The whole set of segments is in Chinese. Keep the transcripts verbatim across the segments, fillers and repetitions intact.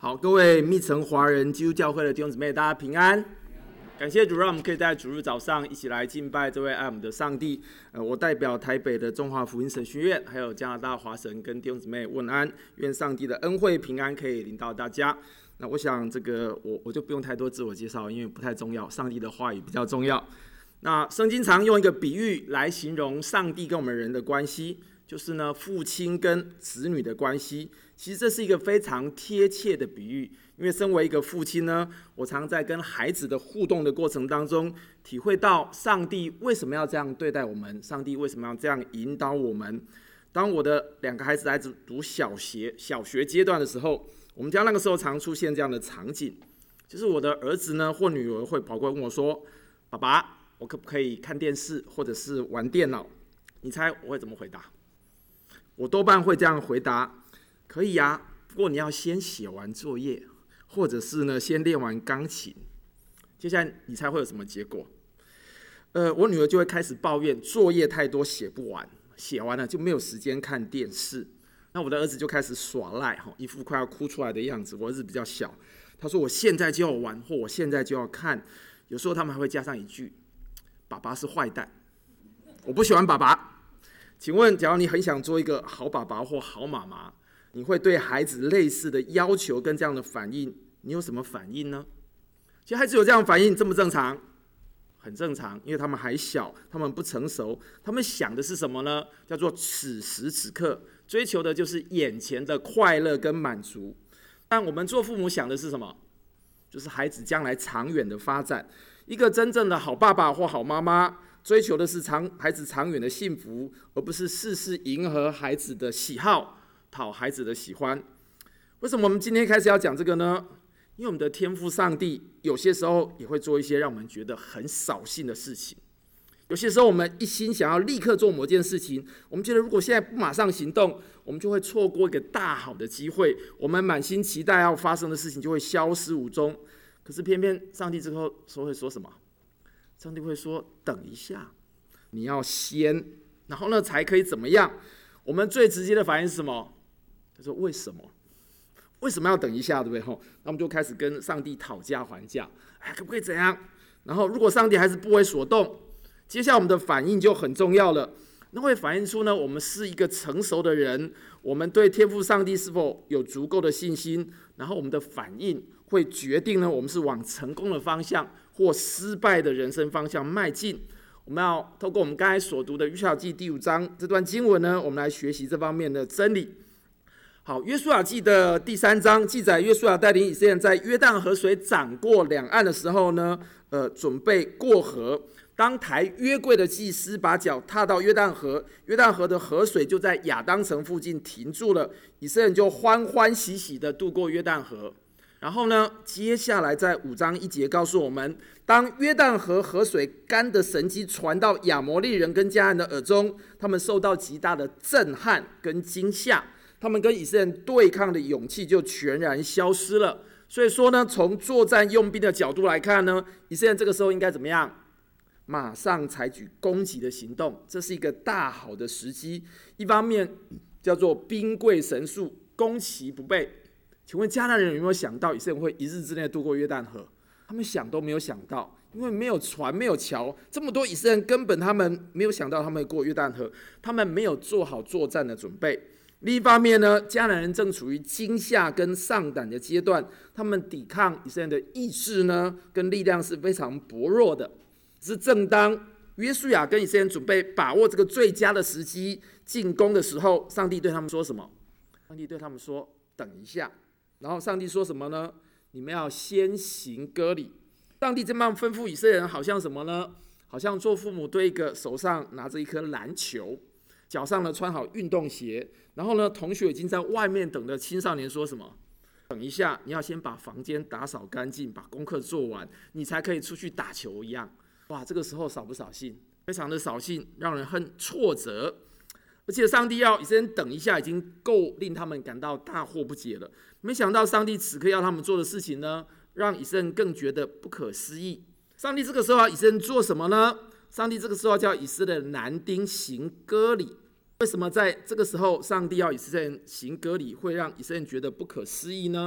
好，各位密城华人基督教会的弟兄姊妹，大家平安。感谢主，让我们可以在主日早上一起来敬拜这位爱我们的上帝。呃，我代表台北的中华福音神学院，还有加拿大华神跟弟兄姊妹问安，愿上帝的恩惠平安可以临到大家。那我想这个我我就不用太多自我介绍，因为不太重要，上帝的话语比较重要。那圣经常用一个比喻来形容上帝跟我们人的关系，就是呢父亲跟子女的关系。其实这是一个非常贴切的比喻，因为身为一个父亲呢，我常在跟孩子的互动的过程当中，体会到上帝为什么要这样对待我们，上帝为什么要这样引导我们。当我的两个孩子来读小学小学阶段的时候，我们家那个时候常出现这样的场景，就是我的儿子呢或女儿会跑过来问我说：“爸爸，我可不可以看电视或者是玩电脑？”你猜我会怎么回答？我多半会这样回答：可以啊，不过你要先写完作业，或者是呢先练完钢琴。接下来你猜会有什么结果？呃，我女儿就会开始抱怨作业太多写不完，写完了就没有时间看电视。那我的儿子就开始耍赖，一副快要哭出来的样子。我儿子比较小，他说我现在就要玩，或我现在就要看。有时候他们还会加上一句：爸爸是坏蛋，我不喜欢爸爸。请问，假如你很想做一个好爸爸或好妈妈，你会对孩子类似的要求跟这样的反应，你有什么反应呢？其实孩子有这样的反应正不正常？很正常，因为他们还小，他们不成熟，他们想的是什么呢？叫做此时此刻，追求的就是眼前的快乐跟满足。但我们做父母想的是什么？就是孩子将来长远的发展。一个真正的好爸爸或好妈妈，追求的是长孩子长远的幸福，而不是事事迎合孩子的喜好，讨孩子的喜欢。为什么我们今天开始要讲这个呢？因为我们的天父上帝有些时候也会做一些让我们觉得很扫兴的事情。有些时候我们一心想要立刻做某件事情，我们觉得如果现在不马上行动，我们就会错过一个大好的机会，我们满心期待要发生的事情就会消失无踪。可是偏偏上帝之后说会说什么？上帝会说等一下，你要先，然后呢才可以怎么样？我们最直接的反应是什么？他说为什么？为什么要等一下，对不对？那我们就开始跟上帝讨价还价，哎，可不可以怎样？然后如果上帝还是不为所动，接下来我们的反应就很重要了。那会反映出呢，我们是一个成熟的人，我们对天父上帝是否有足够的信心，然后我们的反应会决定呢，我们是往成功的方向或失败的人生方向迈进。我们要透过我们刚才所读的约书亚记第五章这段经文呢，我们来学习这方面的真理。好，约书亚记的第三章记载，约书亚带领以色列人在约旦河水涨过两岸的时候呢，呃，准备过河。当抬约柜的祭司把脚踏到约旦河，约旦河的河水就在亚当城附近停住了，以色列人就欢欢喜喜的渡过约旦河。然后呢，接下来在五章一节告诉我们，当约旦河河水干的神迹传到亚摩利人跟迦南的耳中，他们受到极大的震撼跟惊吓，他们跟以色列人对抗的勇气就全然消失了。所以说呢，从作战用兵的角度来看呢，以色列人这个时候应该怎么样？马上采取攻击的行动，这是一个大好的时机。一方面叫做兵贵神速，攻其不备。请问迦南人有没有想到以色列人会一日之内渡过约旦河？他们想都没有想到，因为没有船，没有桥，这么多以色列人根本他们没有想到他们会过约旦河，他们没有做好作战的准备。另一方面呢，迦南人正处于惊吓跟丧胆的阶段，他们抵抗以色列人的意志呢跟力量是非常薄弱的。是正当约书亚跟以色列人准备把握这个最佳的时机进攻的时候，上帝对他们说什么？上帝对他们说等一下。然后上帝说什么呢？你们要先行割礼。上帝这样吩咐以色列人，好像什么呢？好像做父母对一个手上拿着一颗篮球，脚上呢穿好运动鞋，然后呢同学已经在外面等的青少年说什么？等一下，你要先把房间打扫干净，把功课做完，你才可以出去打球一样。哇，这个时候扫不扫兴？非常的扫兴，让人很挫折。而且上帝要以色列人等一下，已经够令他们感到大惑不解了。没想到上帝此刻要他们做的事情呢，让以色列人更觉得不可思议。上帝这个时候要以色列人做什么呢？上帝这个时候叫以色列男丁行割礼。为什么在这个时候上帝要以色列人行割礼，会让以色列人觉得不可思议呢？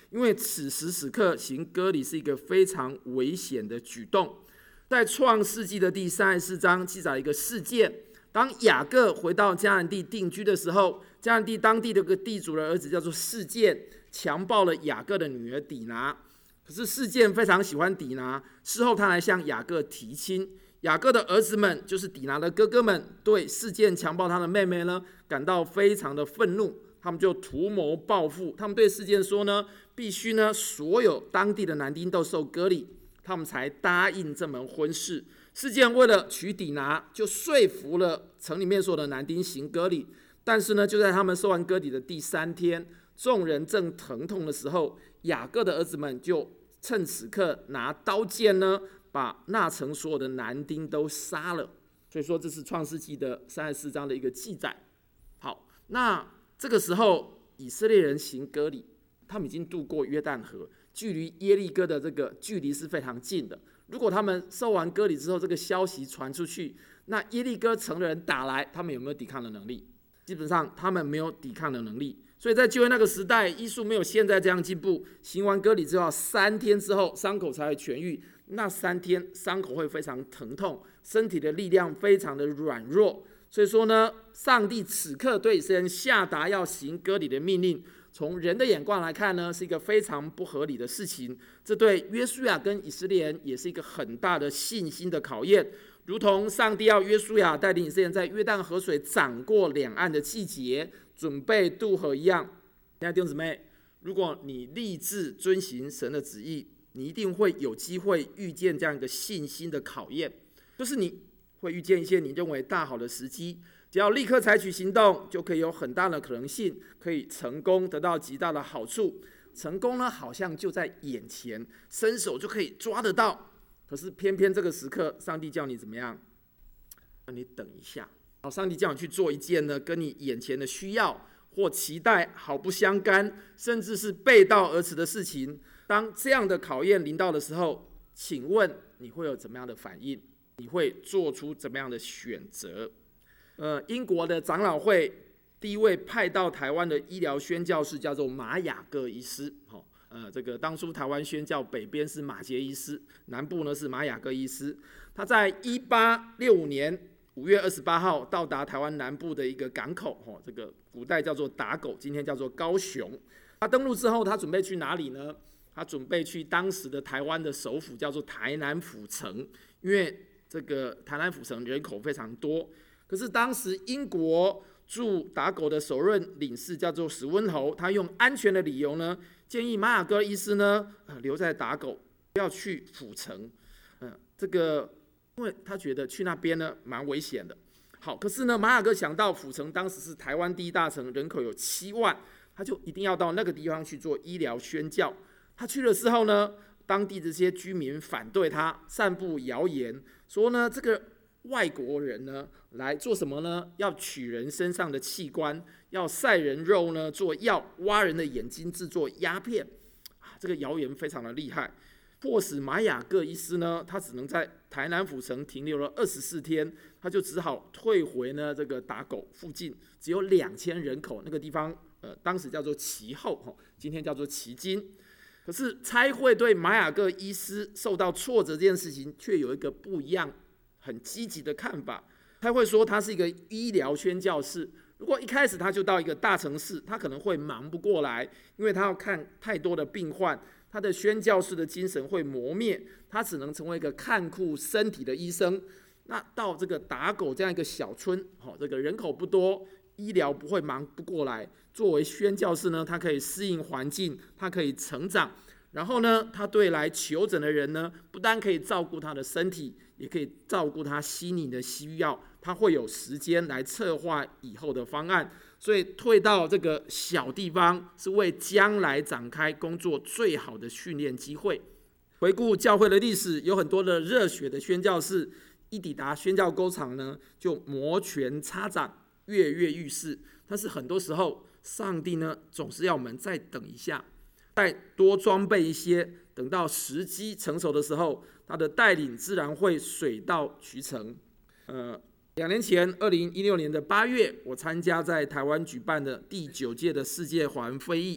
因为此时此刻行割礼是一个非常危险的举动。在创世纪的第三十四章记载一个事件，当雅各回到迦南地定居的时候，迦南地当地的一个地主的儿子叫做示剑，强暴了雅各的女儿底拿。可是示剑非常喜欢底拿，事后他来向雅各提亲。雅各的儿子们，就是底拿的哥哥们，对示剑强暴他的妹妹呢，感到非常的愤怒，他们就图谋报复。他们对示剑说呢，必须呢所有当地的男丁都受割礼，他们才答应这门婚事。示剑为了娶底拿，就说服了城里面所有的男丁行割礼。但是呢，就在他们受完割礼的第三天，众人正疼痛的时候，雅各的儿子们就趁此刻拿刀剑呢，把那城所有的男丁都杀了。所以说，这是创世纪的三十四章的一个记载。好，那这个时候以色列人行割礼，他们已经渡过约旦河，距离耶利哥的这个距离是非常近的。如果他们受完割礼之后，这个消息传出去，那耶利哥城的人打来，他们有没有抵抗的能力？基本上他们没有抵抗的能力。所以在旧约那个时代，医术没有现在这样进步，行完割礼之后三天之后伤口才会痊愈，那三天伤口会非常疼痛，身体的力量非常的软弱。所以说呢，上帝此刻对以色列人下达要行割礼的命令，从人的眼光来看呢，是一个非常不合理的事情。这对约书亚跟以色列人也是一个很大的信心的考验，如同上帝要约书亚带领以色列人在约旦河水涨过两岸的季节准备渡河一样。亲爱的弟兄姊妹，如果你立志遵行神的旨意，你一定会有机会遇见这样一个信心的考验，就是你会遇见一些你认为大好的时机，只要立刻采取行动，就可以有很大的可能性可以成功，得到极大的好处。成功呢，好像就在眼前，伸手就可以抓得到。可是偏偏这个时刻，上帝叫你怎么样？让你等一下。好，上帝叫你去做一件呢，跟你眼前的需要或期待毫不相干，甚至是背道而驰的事情。当这样的考验临到的时候，请问你会有怎么样的反应？你会做出怎么样的选择？呃，英国的长老会第一位派到台湾的医疗宣教士叫做马雅各医师。好，呃，这个当初台湾宣教北边是马杰医师，南部呢是马雅各医师。他在一八六五年五月二十八号到达台湾南部的一个港口，哦，这个古代叫做打狗，今天叫做高雄。他登陆之后，他准备去哪里呢？他准备去当时的台湾的首府，叫做台南府城，因为这个台南府城人口非常多。可是当时英国驻打狗的首任领事叫做史温侯，他用安全的理由呢，建议马雅各医师呢，呃、留在打狗，不要去府城。呃、这个因为他觉得去那边呢蛮危险的。好，可是呢，马雅各想到府城当时是台湾第一大城，人口有七万，他就一定要到那个地方去做医疗宣教。他去了之后呢，当地这些居民反对他，散布谣言，说呢这个外国人呢来做什么呢？要取人身上的器官，要晒人肉呢做药，挖人的眼睛制作鸦片。啊，这个谣言非常的厉害，迫使马雅各医师呢，他只能在台南府城停留了二十四天，他就只好退回呢这个打狗附近，只有两千人口那个地方，呃，当时叫做旗后，今天叫做旗津。可是差会对马雅各医师受到挫折这件事情，却有一个不一样、很积极的看法。差会说他是一个医疗宣教士，如果一开始他就到一个大城市，他可能会忙不过来，因为他要看太多的病患，他的宣教士的精神会磨灭，他只能成为一个看顾身体的医生。那到这个打狗这样一个小村，哦，这个人口不多，医疗不会忙不过来。作为宣教士呢，他可以适应环境，他可以成长。然后呢，他对来求诊的人呢，不单可以照顾他的身体，也可以照顾他心灵的需要。他会有时间来策划以后的方案。所以退到这个小地方，是为将来展开工作最好的训练机会。回顾教会的历史，有很多的热血的宣教士，一抵达宣教沟场呢，就摩拳擦掌，跃跃欲试。但是很多时候，上帝呢，总是要我们再等一下，再多装备一些，等到时机成熟的时候，他的带领自然会水到渠成。呃，两年前，二零一六年的八月，我参加在台湾举办的第九届的世界华人会议。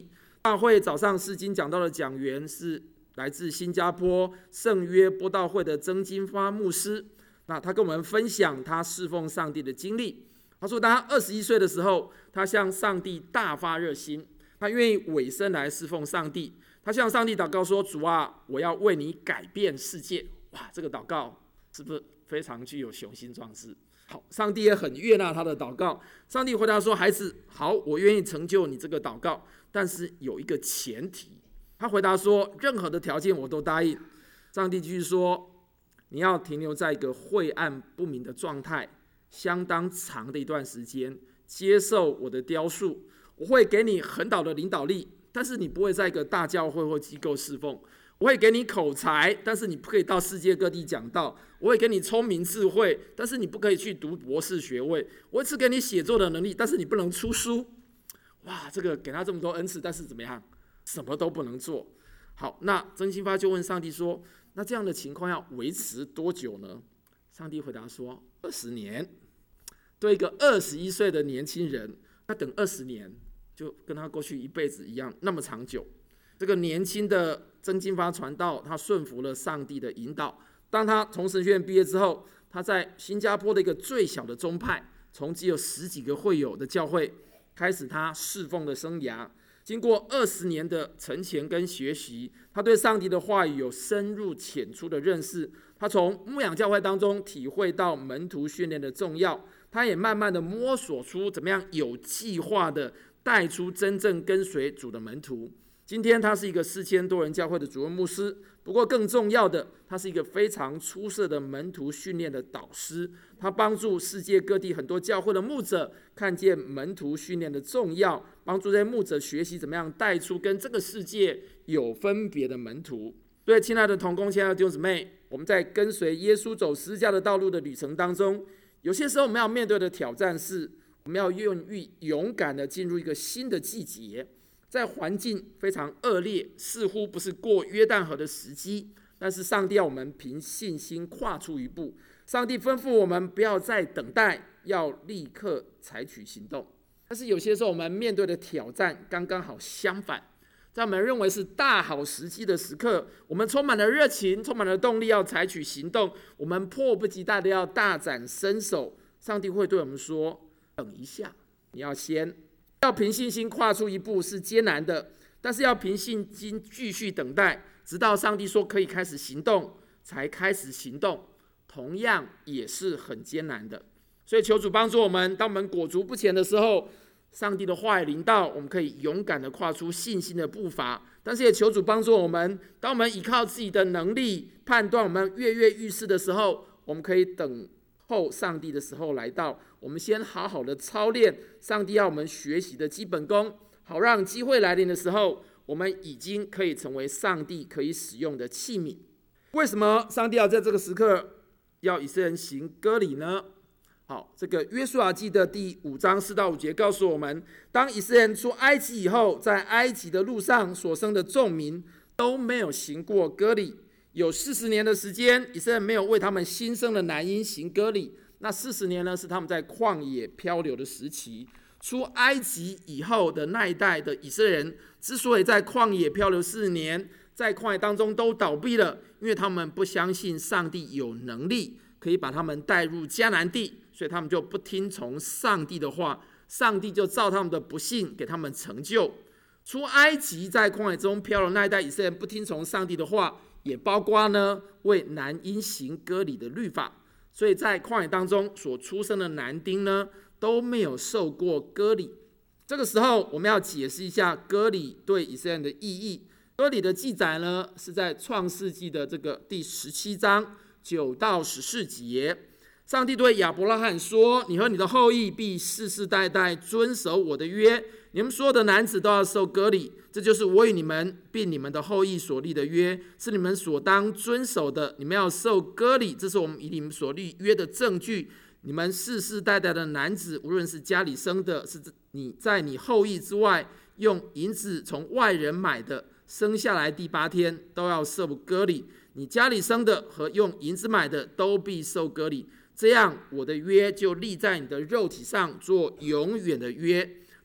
大会早上释经讲道的讲员是来自新加坡圣约播道会的曾金发牧师。那他跟我们分享他侍奉上帝的经历。他说，当他二十一岁的时候，他向上帝大发热心，他愿意委身来侍奉上帝。他向上帝祷告说：“主啊，我要为你改变世界。”哇，这个祷告是不是非常具有雄心壮志？好，上帝也很悦纳他的祷告。上帝回答说：“孩子，好，我愿意成就你这个祷告，但是有一个前提。”他回答说：“任何的条件我都答应。”上帝继续说：“你要停留在一个晦暗不明的状态，相当长的一段时间，接受我的雕塑。我会给你很好的领导力，但是你不会在一个大教会或机构侍奉。我会给你口才，但是你不可以到世界各地讲道。我会给你聪明智慧，但是你不可以去读博士学位。我会赐给你写作的能力，但是你不能出书。”哇，这个给他这么多恩赐，但是怎么样？什么都不能做。好，那曾金发就问上帝说：“那这样的情况要维持多久呢？”上帝回答说：“二十年。”对一个二十一岁的年轻人，他等二十年，就跟他过去一辈子一样，那么长久。这个年轻的曾金发传道，他顺服了上帝的引导。当他从神学院毕业之后，他在新加坡的一个最小的宗派，从只有十几个会友的教会，开始他侍奉的生涯。经过二十年的沉潜跟学习，他对上帝的话语有深入浅出的认识。他从牧养教会当中体会到门徒训练的重要，他也慢慢的摸索出怎么样有计划的带出真正跟随主的门徒。今天他是一个四千多人教会的主任牧师，不过更重要的，他是一个非常出色的门徒训练的导师。他帮助世界各地很多教会的牧者看见门徒训练的重要，帮助这些牧者学习怎么样带出跟这个世界有分别的门徒。所以亲爱的同工，亲爱的弟兄姊妹，我们在跟随耶稣走十字架的道路的旅程当中，有些时候我们要面对的挑战是，我们要愿意勇敢的进入一个新的季节。在环境非常恶劣，似乎不是过约旦河的时机，但是上帝要我们凭信心跨出一步。上帝吩咐我们不要再等待，要立刻采取行动。但是有些时候我们面对的挑战刚刚好相反，在我们认为是大好时机的时刻，我们充满了热情，充满了动力要采取行动，我们迫不及待的要大展身手。上帝会对我们说：“等一下，你要先。”要凭信心跨出一步是艰难的，但是要凭信心继续等待，直到上帝说可以开始行动，才开始行动，同样也是很艰难的。所以求主帮助我们，当我们裹足不前的时候，上帝的话语临到，我们可以勇敢的跨出信心的步伐。但是也求主帮助我们，当我们依靠自己的能力判断我们跃跃欲试的时候，我们可以等候上帝的时候来到，我们先好好的操练上帝要我们学习的基本功，好让机会来临的时候，我们已经可以成为上帝可以使用的器皿。为什么上帝要在这个时刻要以色列人行割礼呢？好，这个约书亚记的第五章四到五节告诉我们，当以色列人出埃及以后，在埃及的路上所生的众民都没有行过割礼。有四十年的时间，以色列没有为他们新生的男婴行割礼。那四十年呢，是他们在旷野漂流的时期。出埃及以后的那一代的以色列人，之所以在旷野漂流四年，在旷野当中都倒闭了，因为他们不相信上帝有能力可以把他们带入迦南地，所以他们就不听从上帝的话，上帝就照他们的不信给他们成就。出埃及在旷野中漂流那一代以色列人不听从上帝的话，也包括呢为男婴行割礼的律法，所以在旷野当中所出生的男丁呢都没有受过割礼。这个时候我们要解释一下割礼对以色列人的意义。割礼的记载呢是在创世纪的这个第十七章九到十四节。上帝对亚伯拉罕说：“你和你的后裔必世世代代遵守我的约，你们所有的男子都要受割礼，这就是我与你们并你们的后裔所立的约，是你们所当遵守的。你们要受割礼，这是我们与你们所立约的证据。你们世世代代的男子，无论是家里生的，是你在你后裔之外用银子从外人买的，生下来第八天都要受割礼。你家里生的和用银子买的都必受割礼。这样，我的约就立在你的肉体上，做永远的约。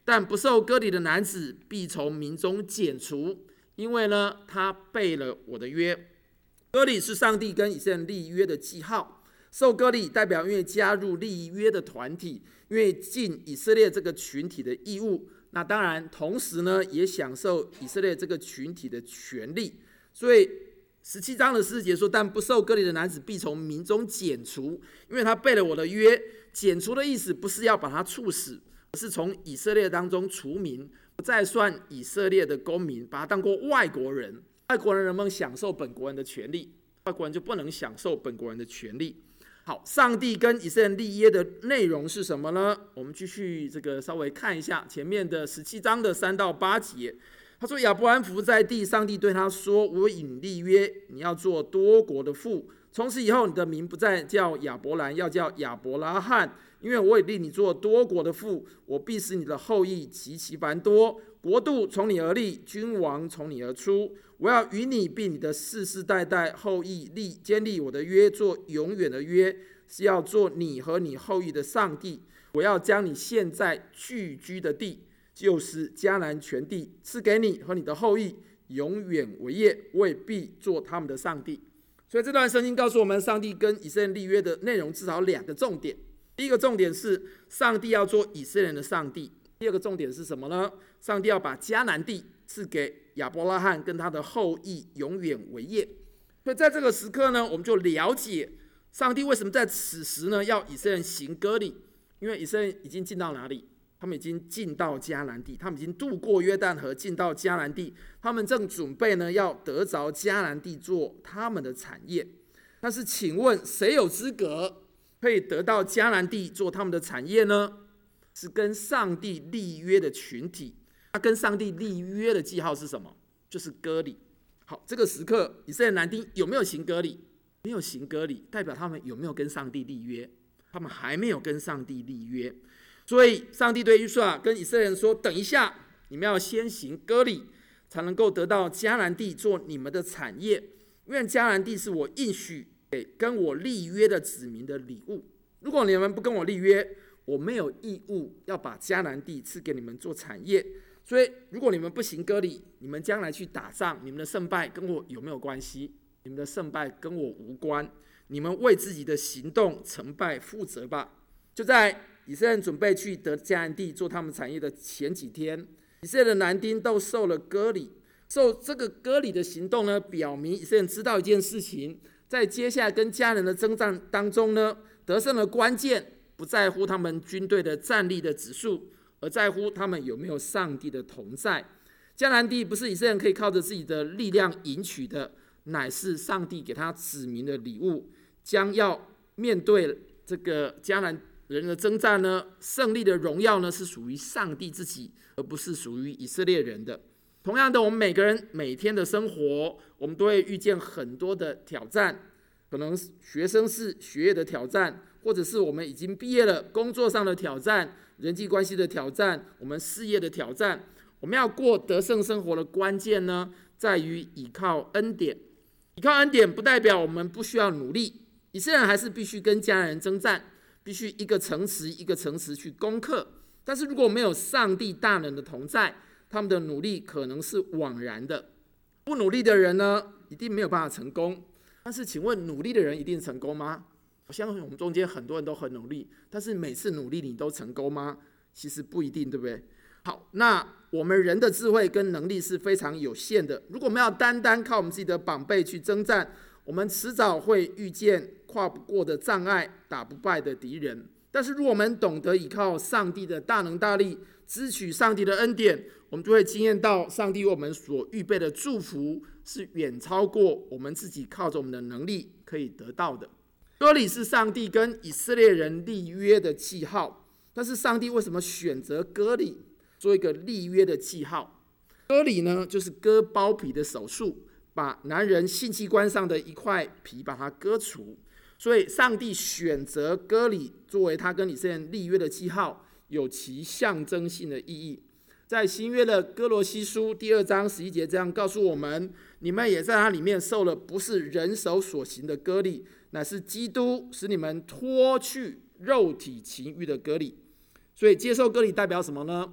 但不受割礼的男子必从民中剪除，因为呢，他背了我的约。割礼是上帝跟以色列立约的记号，受割礼代表因为加入立约的团体，因为尽以色列这个群体的义务，那当然同时呢，也享受以色列这个群体的权利。所以十七章的十四节说，但不受割礼的男子必从民中剪除，因为他背了我的约。剪除的意思不是要把他处死，而是从以色列当中除名，不再算以色列的公民，把他当作外国人。外国人能不能享受本国人的权利？外国人就不能享受本国人的权利。好，上帝跟以色列立约的内容是什么呢？我们继续这个稍微看一下前面的十七章的三到八节。他说，亚伯兰伏在地，上帝对他说，我与你立约，你要做多国的父，从此以后你的名不再叫亚伯兰，要叫亚伯拉罕，因为我已立你做多国的父，我必使你的后裔极其繁多，国度从你而立，君王从你而出。我要与你并你的世世代代后裔立坚立我的约，做永远的约，是要做你和你后裔的上帝。我要将你现在聚居的地，就是迦南全地，赐给你和你的后裔，永远为业，我也必做他们的上帝。所以这段圣经告诉我们，上帝跟以色列立约的内容至少两个重点。第一个重点是，上帝要做以色列人的上帝；第二个重点是什么呢？上帝要把迦南地赐给亚伯拉罕跟他的后裔，永远为业。所以在这个时刻呢，我们就了解上帝为什么在此时呢要以色列人行割礼，因为以色列人已经进到哪里？他们已经进到迦南地，他们已经渡过约旦河，进到迦南地，他们正准备呢要得着迦南地做他们的产业。但是请问，谁有资格可以得到迦南地做他们的产业呢？是跟上帝立约的群体。他跟上帝立约的记号是什么？就是割礼。好，这个时刻以色列男丁有没有行割礼？没有行割礼，代表他们有没有跟上帝立约？他们还没有跟上帝立约。所以上帝对约书亚跟以色列人说，等一下，你们要先行割礼，才能够得到迦南地做你们的产业，因为迦南地是我应许给跟我立约的子民的礼物。如果你们不跟我立约，我没有义务要把迦南地赐给你们做产业。所以如果你们不行割礼，你们将来去打仗，你们的胜败跟我有没有关系？你们的胜败跟我无关，你们为自己的行动成败负责吧。就在以色列人准备去得迦南地做他们产业的前几天，以色列的男丁都受了割礼。受这个割礼的行动呢，表明以色列人知道一件事情，在接下来跟迦南的征战当中呢，得胜的关键不在乎他们军队的战力的指数，而在乎他们有没有上帝的同在。迦南地不是以色列人可以靠着自己的力量赢取的，乃是上帝给他子民的礼物。将要面对这个迦南人的征战呢，胜利的荣耀呢是属于上帝自己，而不是属于以色列人的。同样的，我们每个人每天的生活，我们都会遇见很多的挑战，可能学生是学业的挑战，或者是我们已经毕业了，工作上的挑战，人际关系的挑战，我们事业的挑战。我们要过得胜生活的关键呢，在于依靠恩典。依靠恩典不代表我们不需要努力，以色列人还是必须跟迦南人征战，必须一个城池一个城池去攻克。但是如果没有上帝大能的同在，他们的努力可能是枉然的。不努力的人呢，一定没有办法成功。但是请问，努力的人一定成功吗？我相信我们中间很多人都很努力，但是每次努力你都成功吗？其实不一定，对不对？好，那我们人的智慧跟能力是非常有限的。如果我们要单单靠我们自己的膀臂去征战，我们迟早会遇见跨不过的障碍，打不败的敌人。但是如果我们懂得依靠上帝的大能大力，支取上帝的恩典，我们就会经验到上帝为我们所预备的祝福是远超过我们自己靠着我们的能力可以得到的。割礼是上帝跟以色列人立约的记号，但是上帝为什么选择割礼做一个立约的记号？割礼呢，就是割包皮的手术，把男人性器官上的一块皮把它割除。所以上帝选择割礼作为他跟以色列人立约的记号，有其象征性的意义。在新约的哥罗西书第二章十一节这样告诉我们，你们也在它里面受了不是人手所行的割礼，乃是基督使你们脱去肉体情欲的割礼。所以接受割礼代表什么呢？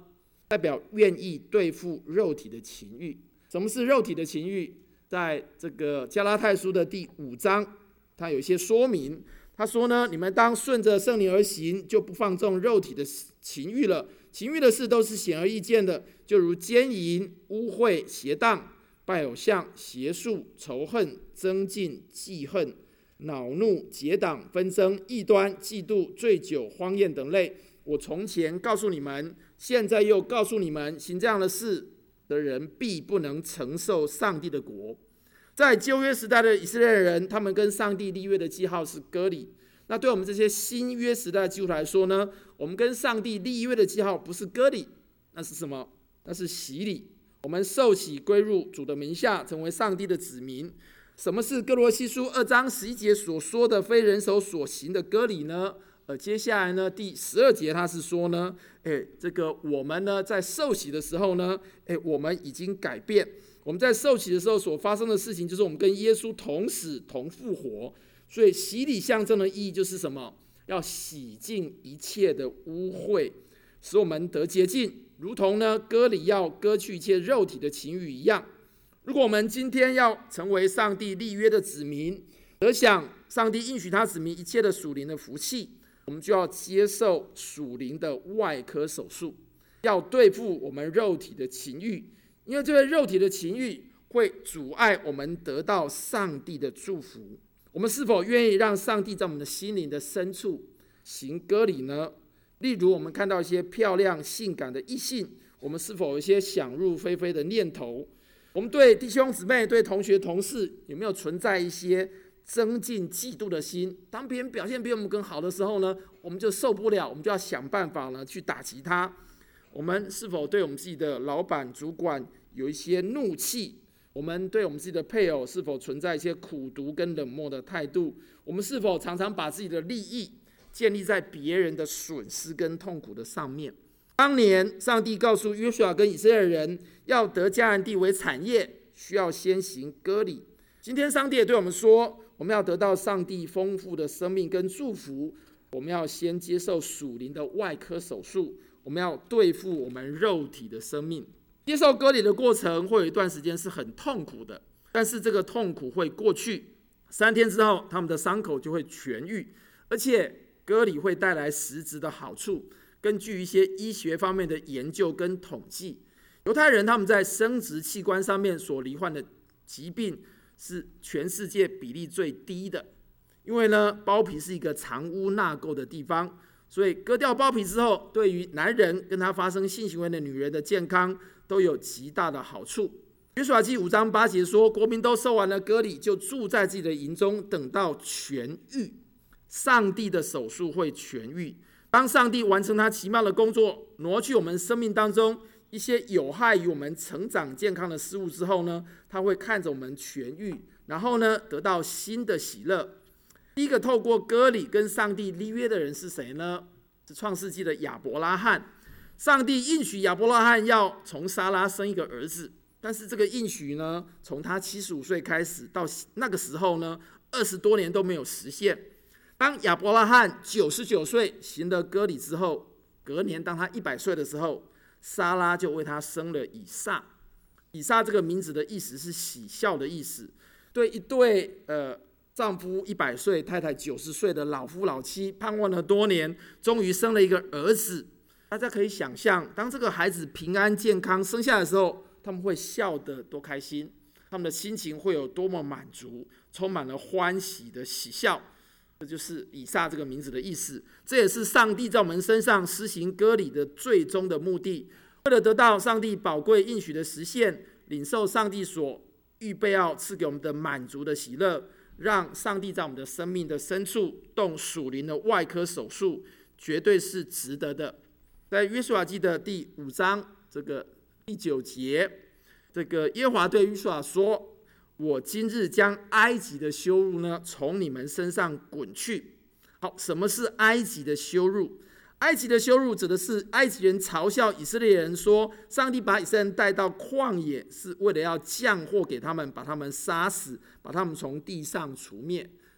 代表愿意对付肉体的情欲。什么是肉体的情欲？在这个加拉太书的第五章，他有一些说明。他说呢，你们当顺着圣灵而行，就不放纵肉体的情欲了。情欲的事都是显而易见的，就如奸淫、污秽、邪荡、拜偶像、邪术、仇恨、争竞、记恨、恼怒、结党、纷争、异端、嫉妒、醉酒、荒宴等类。我从前告诉你们，现在又告诉你们，行这样的事的人必不能承受上帝的国。在旧约时代的以色列人，他们跟上帝立约的记号是割礼。那对我们这些新约时代的基督徒来说呢，我们跟上帝立约的记号不是割礼，那是什么？那是洗礼。我们受洗归入主的名下，成为上帝的子民。什么是哥罗西书二章十一节所说的非人手所行的割礼呢？呃，接下来呢，第十二节他是说呢，哎，这个我们呢在受洗的时候呢，哎，我们已经改变。我们在受洗的时候所发生的事情，就是我们跟耶稣同死同复活。所以洗礼象征的意义就是什么？要洗净一切的污秽，使我们得洁净，如同呢割礼要割去一切肉体的情欲一样。如果我们今天要成为上帝立约的子民，得享上帝应许他子民一切的属灵的福气，我们就要接受属灵的外科手术，要对付我们肉体的情欲，因为这个肉体的情欲会阻碍我们得到上帝的祝福。我们是否愿意让上帝在我们的心灵的深处行割礼呢？例如我们看到一些漂亮性感的异性，我们是否有一些想入非非的念头？我们对弟兄姊妹、对同学同事有没有存在一些增进嫉妒的心？当别人表现比我们更好的时候呢，我们就受不了，我们就要想办法呢去打击他。我们是否对我们自己的老板、主管有一些怒气？我们对我们自己的配偶是否存在一些苦毒跟冷漠的态度？我们是否常常把自己的利益建立在别人的损失跟痛苦的上面？当年上帝告诉约书亚跟以色列人，要得迦南地为产业，需要先行割礼。今天上帝也对我们说，我们要得到上帝丰富的生命跟祝福，我们要先接受属灵的外科手术，我们要对付我们肉体的生命。接受割礼的过程会有一段时间是很痛苦的，但是这个痛苦会过去，三天之后他们的伤口就会痊愈，而且割礼会带来实质的好处。根据一些医学方面的研究跟统计，犹太人他们在生殖器官上面所罹患的疾病是全世界比例最低的。因为呢，包皮是一个藏污纳垢的地方，所以割掉包皮之后，对于男人跟他发生性行为的女人的健康都有极大的好处。约书亚记五章八节说，国民都受完了割礼，就住在自己的营中，等到痊愈。上帝的手术会痊愈。当上帝完成他奇妙的工作，挪去我们生命当中一些有害于我们成长健康的事物之后呢，他会看着我们痊愈，然后呢得到新的喜乐。第一个透过割礼跟上帝立约的人是谁呢？是创世纪的亚伯拉罕。上帝应许亚伯拉罕要从撒拉生一个儿子，但是这个应许呢，从他七十五岁开始到那个时候呢，二十多年都没有实现。当亚伯拉罕九十九岁行了割礼之后，隔年当他一百岁的时候，撒拉就为他生了以撒。以撒这个名字的意思是喜笑的意思。对一对呃丈夫一百岁、太太九十岁的老夫老妻，盼望了多年，终于生了一个儿子。大家可以想象，当这个孩子平安健康生下来的时候，他们会笑得多开心，他们的心情会有多么满足，充满了欢喜的喜笑。这就是以撒这个名字的意思。这也是上帝在我们身上施行割礼的最终的目的，为了得到上帝宝贵应许的实现，领受上帝所预备要赐给我们的满足的喜乐，让上帝在我们的生命的深处动属灵的外科手术，绝对是值得的。在约书亚记的第五章这个第九节，这个耶和华对约书亚说，我今日将埃及的羞辱呢从你们身上滚去。好，什么是埃及的羞辱？埃及的羞辱指的是埃及人嘲笑以色列人说，上帝把以色列人带到旷野是为了要降祸给他们，把他们杀死，把他们从地上除灭。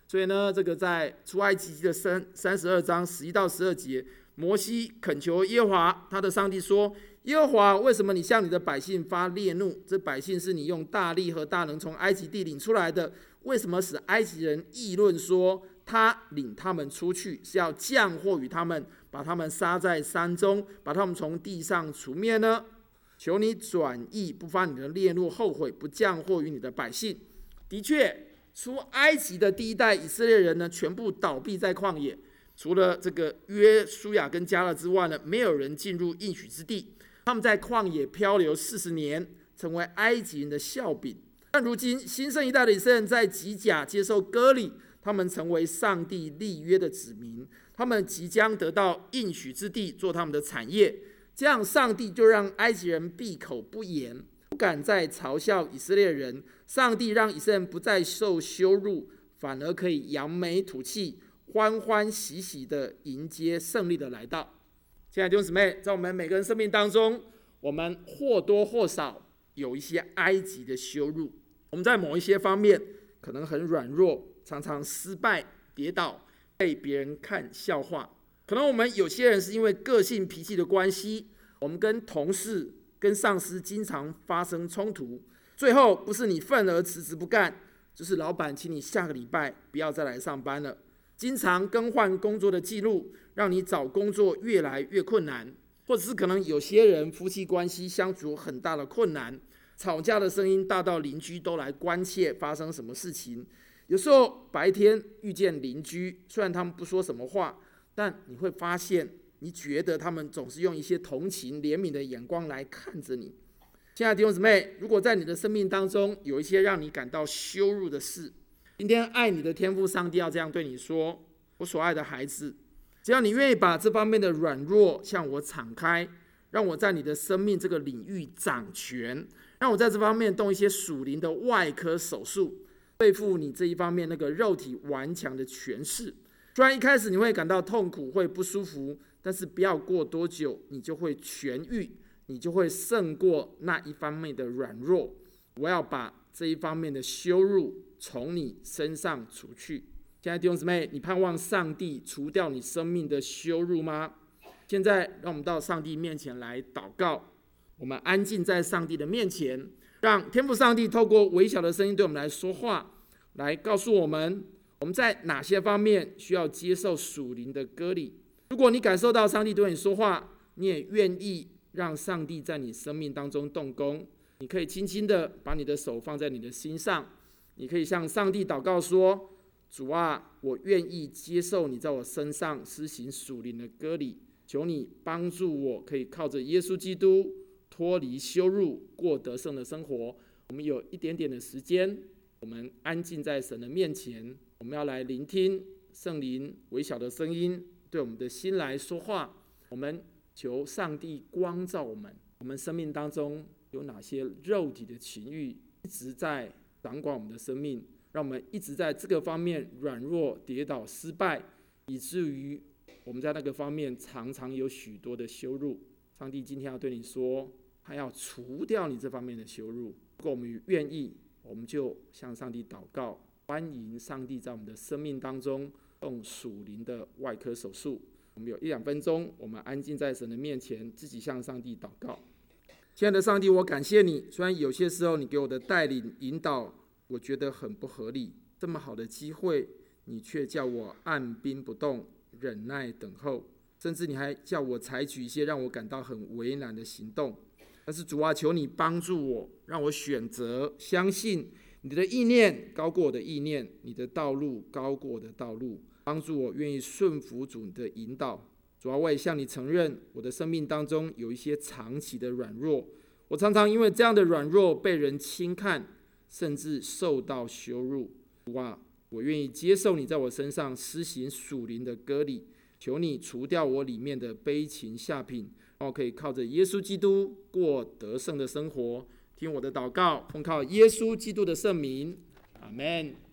所以呢，这个在出埃及记的三三十二章十一到十二节，摩西恳求耶和华他的上帝说：耶和华，为什么你向你的百姓发烈怒？这百姓是你用大力和大能从埃及地领出来的，为什么使埃及人议论说他领他们出去是要降祸于他们，把他们杀在山中，把他们从地上除灭呢？求你转意，不发你的烈怒，后悔，不降祸于你的百姓。的确，出埃及的第一代以色列人呢，全部倒闭在旷野，除了这个约书亚跟迦勒之外呢，没有人进入应许之地。他们在旷野漂流四十年，成为埃及人的笑柄。但如今新生一代的以色列人在吉甲接受割礼，他们成为上帝立约的子民，他们即将得到应许之地，做他们的产业。这样，上帝就让埃及人闭口不言，不敢再嘲笑以色列人。上帝让以色列人不再受羞辱，反而可以扬眉吐气，欢欢喜喜的迎接胜利的来到。亲爱的弟兄姊妹，在我们每个人生命当中，我们或多或少有一些埃及的羞辱。我们在某一些方面可能很软弱，常常失败跌倒，被别人看笑话。可能我们有些人是因为个性脾气的关系，我们跟同事跟上司经常发生冲突，最后不是你愤而辞职不干，就是老板请你下个礼拜不要再来上班了。经常更换工作的记录，让你找工作越来越困难。或者是可能有些人夫妻关系相处有很大的困难，吵架的声音大到邻居都来关切发生什么事情。有时候白天遇见邻居，虽然他们不说什么话，但你会发现，你觉得他们总是用一些同情怜悯的眼光来看着你。亲爱的弟兄姊妹，如果在你的生命当中有一些让你感到羞辱的事，今天爱你的天父上帝要这样对你说：我所爱的孩子，只要你愿意把这方面的软弱向我敞开，让我在你的生命这个领域掌权，让我在这方面动一些属灵的外科手术，对付你这一方面那个肉体顽强的权势。虽然一开始你会感到痛苦，会不舒服，但是不要过多久，你就会痊愈，你就会胜过那一方面的软弱。我要把这一方面的羞辱从你身上除去。亲爱的弟兄姊妹，你盼望上帝除掉你生命的羞辱吗？现在让我们到上帝面前来祷告，我们安静在上帝的面前，让天父上帝透过微小的声音对我们来说话，来告诉我们我们在哪些方面需要接受属灵的割礼。如果你感受到上帝对你说话，你也愿意让上帝在你生命当中动工，你可以轻轻的把你的手放在你的心上，你可以向上帝祷告说：主啊，我愿意接受你在我身上施行属灵的割礼，求你帮助我可以靠着耶稣基督脱离羞辱，过得胜的生活。我们有一点点的时间，我们安静在神的面前，我们要来聆听圣灵微小的声音对我们的心来说话。我们求上帝光照我们，我们生命当中有哪些肉体的情欲一直在掌管我们的生命，让我们一直在这个方面软弱跌倒失败，以至于我们在那个方面常常有许多的羞辱。上帝今天要对你说，他要除掉你这方面的羞辱。如果我们愿意，我们就向上帝祷告，欢迎上帝在我们的生命当中用属灵的外科手术。我们有一两分钟，我们安静在神的面前，自己向上帝祷告。亲爱的上帝，我感谢你，虽然有些时候你给我的带领引导我觉得很不合理，这么好的机会你却叫我按兵不动，忍耐等候，甚至你还叫我采取一些让我感到很为难的行动。但是主啊，求你帮助我，让我选择相信你的意念高过我的意念，你的道路高过我的道路，帮助我愿意顺服主你的引导。主啊，我也向你承认，我的生命当中有一些长期的软弱，我常常因为这样的软弱被人轻看，甚至受到羞辱。主啊，我愿意接受你在我身上施行属灵的割礼，求你除掉我里面的悲情下品，让我可以靠着耶稣基督过得胜的生活。听我的祷告，奉靠耶稣基督的圣名，阿们。